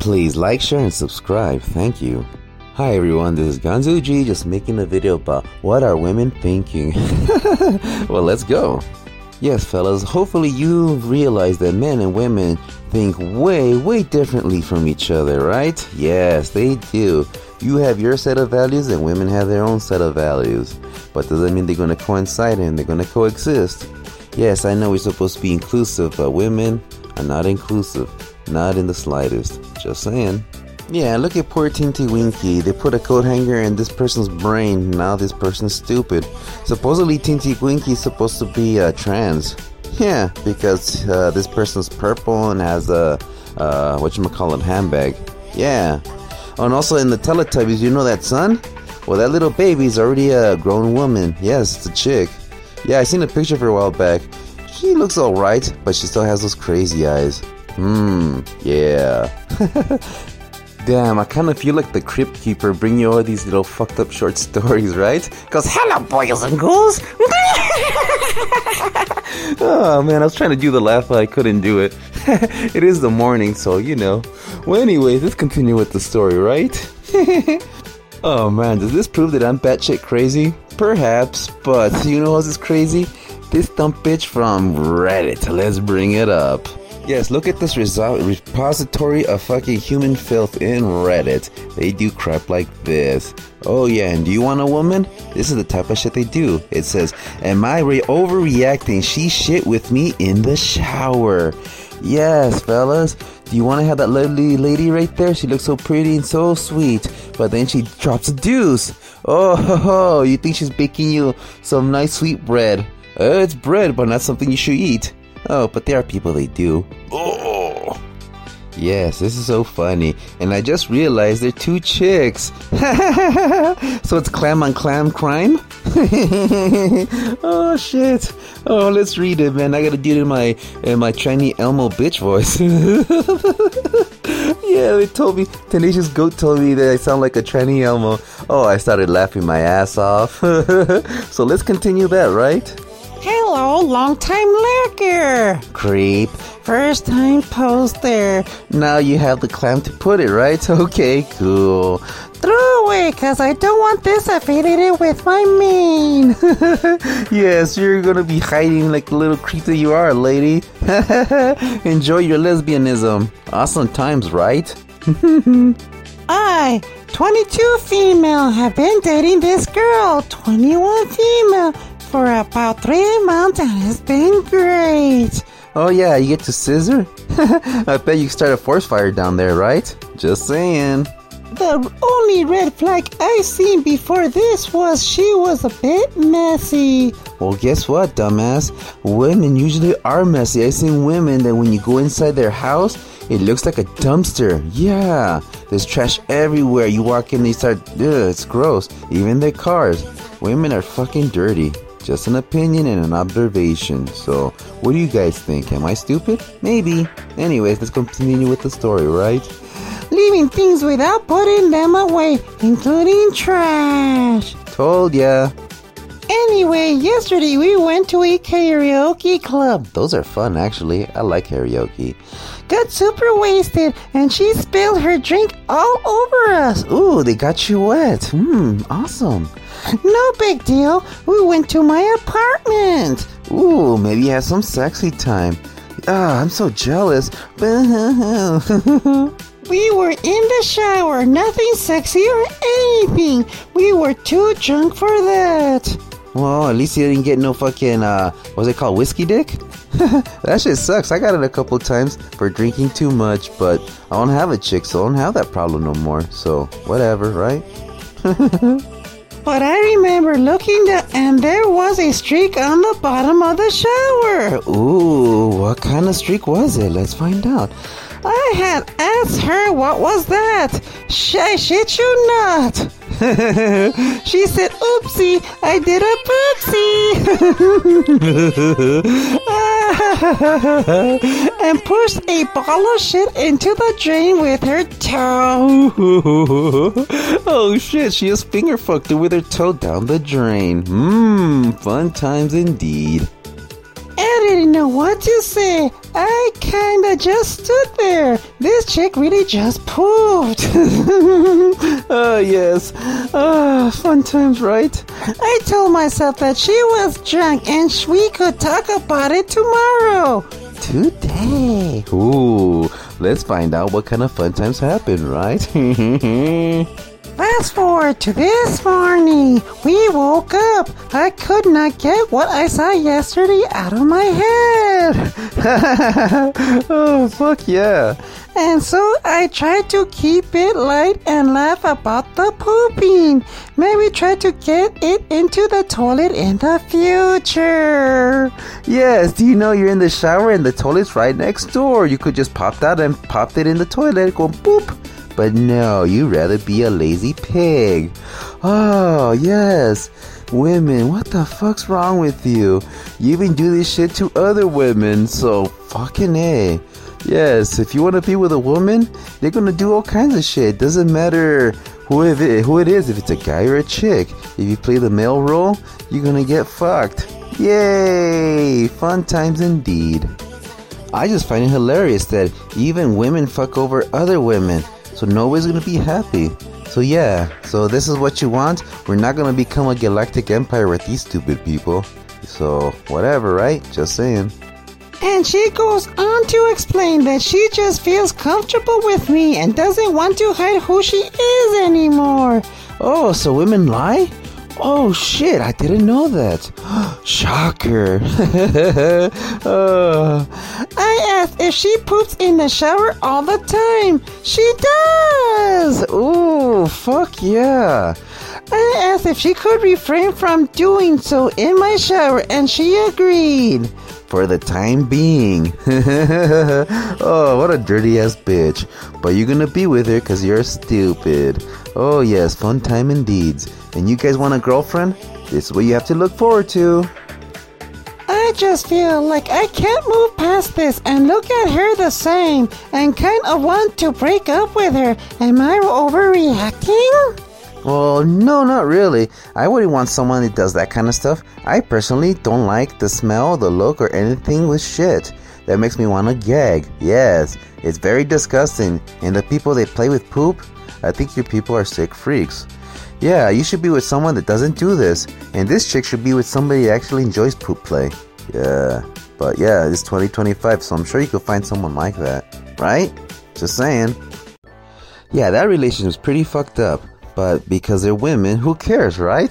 Please like, share, and subscribe. Thank you. Hi everyone, this is Ganzu G, just making a video about what are women thinking. Well, let's go. Yes, fellas, hopefully you've realized that men and women think way differently from each other, right? Yes, they do. You have your set of values and women have their own set of values. But does that mean they're going to coincide and they're going to coexist? Yes, I know we're supposed to be inclusive, but women are not inclusive. Not in the slightest. Just saying. Yeah, look at poor Tinty Winky. They put a coat hanger in this person's brain. Now this person's stupid. Supposedly Tinty Winky is supposed to be trans. Yeah, because this person's purple and has a whatchamacallit handbag. Yeah. Oh, and also in the Teletubbies, you know that son? Well, that little baby's already a grown woman. Yes, it's a chick. Yeah, I seen a picture of her a while back. She looks alright, but she still has those crazy eyes. Yeah. Damn, I kind of feel like the Crypt Keeper bringing you all these little fucked up short stories, right? Because hello, boys and ghouls! Oh man, I was trying to do the laugh, but I couldn't do it. It is the morning, so you know. Well, anyways, let's continue with the story, right? Oh man, does this prove that I'm batshit crazy? Perhaps, but you know who's crazy? This dumb bitch from Reddit. Let's bring it up. Yes, look at this repository of fucking human filth in Reddit. They do crap like this. Oh yeah, and do you want a woman? This is the type of shit they do. It says, am I overreacting? She shit with me in the shower. Yes, fellas. Do you want to have that lovely lady right there? She looks so pretty and so sweet. But then she drops a deuce. Oh, you think she's baking you some nice sweet bread. It's bread, but not something you should eat. Oh, but there are people they do. Oh, yes, this is so funny. And I just realized they're two chicks. So it's clam on clam crime? Oh, shit. Oh, let's read it, man. I gotta do it in my Chinese Elmo bitch voice. Yeah, they told me, Tenacious Goat told me that I sound like a Chinese Elmo. Oh, I started laughing my ass off. So let's continue that, right? Hello, long-time lurker. Creep. First time poster. Now you have the clam to put it, right? Okay, cool. Throw away, cause I don't want this affiliated with my mane. Yes, you're gonna be hiding like the little creep that you are, lady. Enjoy your lesbianism. Awesome times, right? I, 22 female, have been dating this girl, 21 female, for about 3 months, and it's been great. Oh yeah, you get to scissor? I bet you start a forest fire down there, right? Just saying. The only red flag I seen before this was she was a bit messy. Well, guess what, dumbass? Women usually are messy. I've seen women that when you go inside their house, it looks like a dumpster. Yeah, there's trash everywhere. You walk in and you start, it's gross. Even their cars. Women are fucking dirty. Just an opinion and an observation. So, what do you guys think? Am I stupid? Maybe. Anyways, let's continue with the story, right? Leaving things without putting them away, including trash. Told ya. Anyway, yesterday we went to a karaoke club. Those are fun, actually. I like karaoke. Got super wasted, and she spilled her drink all over us. Ooh, they got you wet. Awesome. No big deal. We went to my apartment. Ooh, maybe you had some sexy time. I'm so jealous. We were in the shower. Nothing sexy or anything. We were too drunk for that. Well, at least you didn't get no fucking, what's it called, whiskey dick? That shit sucks. I got it a couple times for drinking too much, but I don't have a chick, so I don't have that problem no more. So, whatever, right? But I remember looking down, and there was a streak on the bottom of the shower. Ooh, what kind of streak was it? Let's find out. I had asked her what was that. I shit you not. She said, oopsie, I did a poopsie. And pushed a ball of shit into the drain with her toe. Oh shit, she just finger fucked her with her toe down the drain. Fun times indeed. Editing know what to say. I kinda just stood there. This chick really just pooped. Yes. Fun times, right? I told myself that she was drunk and we could talk about it tomorrow. Today. Ooh, let's find out what kind of fun times happen, right? Fast forward to this morning. We woke up. I could not get what I saw yesterday out of my head. Oh, fuck yeah. And so I tried to keep it light and laugh about the pooping. Maybe try to get it into the toilet in the future. Yes, do you know you're in the shower and the toilet's right next door? You could just pop that and pop it in the toilet, go boop. But no, you'd rather be a lazy pig. Oh, yes. Women, what the fuck's wrong with you? You even do this shit to other women, so fucking A. Yes, if you want to be with a woman, they're going to do all kinds of shit. Doesn't matter who it is, if it's a guy or a chick. If you play the male role, you're going to get fucked. Yay! Fun times indeed. I just find it hilarious that even women fuck over other women. So nobody's going to be happy. So yeah, so this is what you want? We're not going to become a galactic empire with these stupid people. So whatever, right? Just saying. And she goes on to explain that she just feels comfortable with me and doesn't want to hide who she is anymore. Oh, so women lie? Oh shit, I didn't know that. Shocker. I asked if she poops in the shower all the time. She does. Ooh, fuck yeah. I asked if she could refrain from doing so in my shower, and she agreed. For the time being. Oh, what a dirty ass bitch. But you're gonna be with her because you're stupid. Oh yes, fun time indeed. And you guys want a girlfriend? This is what you have to look forward to. I just feel like I can't move past this and look at her the same and kind of want to break up with her. Am I overreacting? Well, no, not really. I wouldn't want someone that does that kind of stuff. I personally don't like the smell, the look, or anything with shit. That makes me want to gag. Yes, it's very disgusting. And the people that play with poop, I think you people are sick freaks. Yeah, you should be with someone that doesn't do this. And this chick should be with somebody that actually enjoys poop play. Yeah, but yeah, it's 2025, so I'm sure you could find someone like that. Right? Just saying. Yeah, that relationship is pretty fucked up. But because they're women, who cares, right?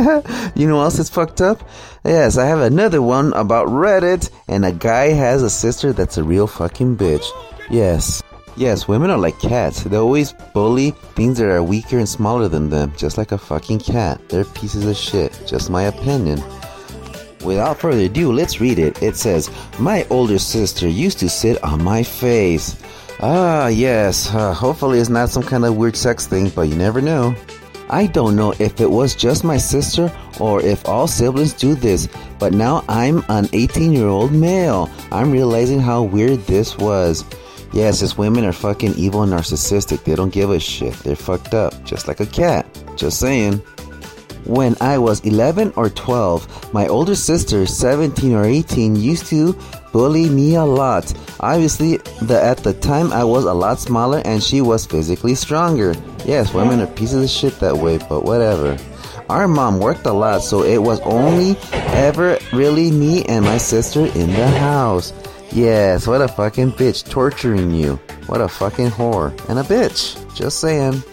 You know what else is fucked up? Yes, I have another one about Reddit, and a guy has a sister that's a real fucking bitch. Yes, women are like cats. They always bully things that are weaker and smaller than them, just like a fucking cat. They're pieces of shit, just my opinion. Without further ado, let's read it. It says, my older sister used to sit on my face. Ah, yes. Hopefully it's not some kind of weird sex thing, but you never know. I don't know if it was just my sister or if all siblings do this, but now I'm an 18-year-old male. I'm realizing how weird this was. Yes, these women are fucking evil and narcissistic. They don't give a shit. They're fucked up, just like a cat. Just saying. When I was 11 or 12, my older sister, 17 or 18, used to bully me a lot. Obviously, at the time I was a lot smaller and she was physically stronger. Yes, women are pieces of shit that way, but whatever. Our mom worked a lot, so it was only ever really me and my sister in the house. Yes, what a fucking bitch torturing you. What a fucking whore. And a bitch. Just saying.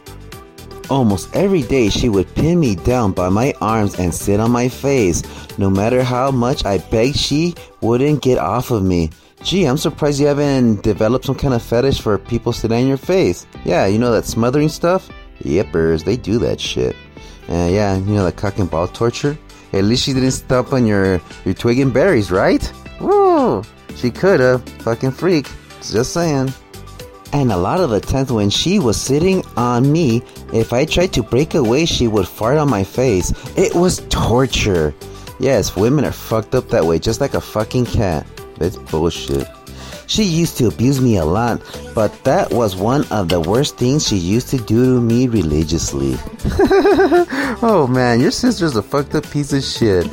Almost every day she would pin me down by my arms and sit on my face. No matter how much I begged, she wouldn't get off of me. Gee, I'm surprised you haven't developed some kind of fetish for people sitting on your face. Yeah, you know that smothering stuff? Yippers, they do that shit. Yeah, you know that cock and ball torture? At least she didn't stop on your twig and berries, right? Woo! She could've. Fucking freak. Just saying. And a lot of the times when she was sitting on me, if I tried to break away, she would fart on my face. It was torture. Yes, women are fucked up that way, just like a fucking cat. That's bullshit. She used to abuse me a lot, but that was one of the worst things she used to do to me religiously. Oh man, your sister's a fucked up piece of shit.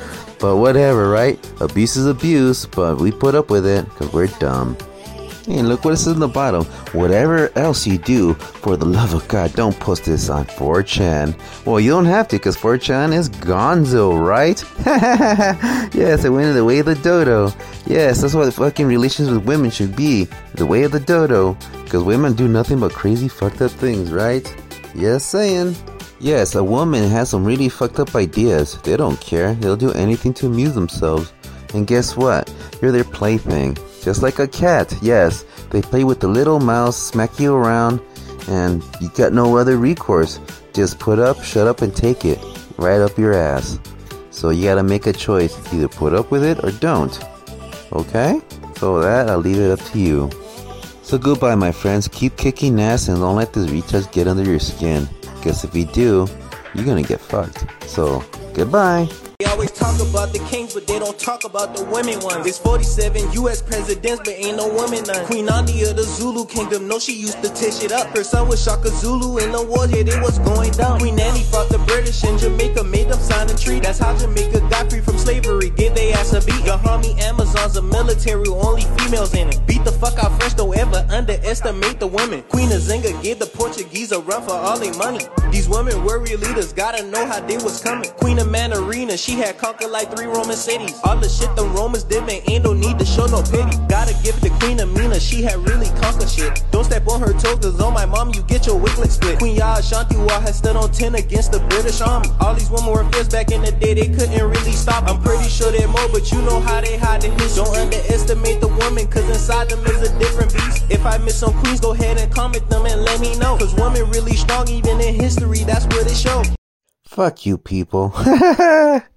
But whatever, right? Abuse is abuse, but we put up with it because we're dumb. And look what it says in the bottom. Whatever else you do, for the love of God, don't post this on 4chan. Well, you don't have to, because 4chan is gonzo, right? Yes, it went the way of the dodo. Yes, that's what fucking relations with women should be. The way of the dodo. Because women do nothing but crazy fucked up things, right? Yes, saying. Yes, a woman has some really fucked up ideas. They don't care. They'll do anything to amuse themselves. And guess what? You're their plaything. Just like a cat, yes. They play with the little mouse, smack you around, and you got no other recourse. Just put up, shut up, and take it. Right up your ass. So you gotta make a choice. Either put up with it or don't. Okay? So that, I'll leave it up to you. So goodbye, my friends. Keep kicking ass and don't let this retouch get under your skin. Because if you do, you're gonna get fucked. So, goodbye. They always talk about the kings, but they don't talk about the women ones. There's 47 U.S. presidents, but ain't no woman none. Queen Nandi of the Zulu kingdom, no, she used to tish it up. Her son was Shaka Zulu in the war, yeah, it was going down. Queen Annie fought the British in Jamaica, made them sign a treaty. That's how Jamaica got free from slavery, gave they ass a beat. Your homie Amazon's a military, only females in it. Beat the fuck out French, don't ever underestimate the women. Queen Azinga gave the Portuguese a run for all their money. These women were real leaders, gotta know how they was coming. Queen of Manarina, she had conquered like 3 Roman cities. All the shit the Romans did, man, ain't no need to show no pity. Gotta give it to Queen Amina, she had really conquered shit. Don't step on her toes, cause on my mom, you get your wiglet split. Queen Yah Ashanti Wa had stood on 10 against the British Army. All these women were fierce back in the day, they couldn't really stop. I'm pretty sure they're more, but you know how they hide the history. Don't underestimate the woman, cause inside them is a different beast. If I miss some queens, go ahead and comment them and let me know. Cause women really strong, even in history, that's what it shows. Fuck you, people.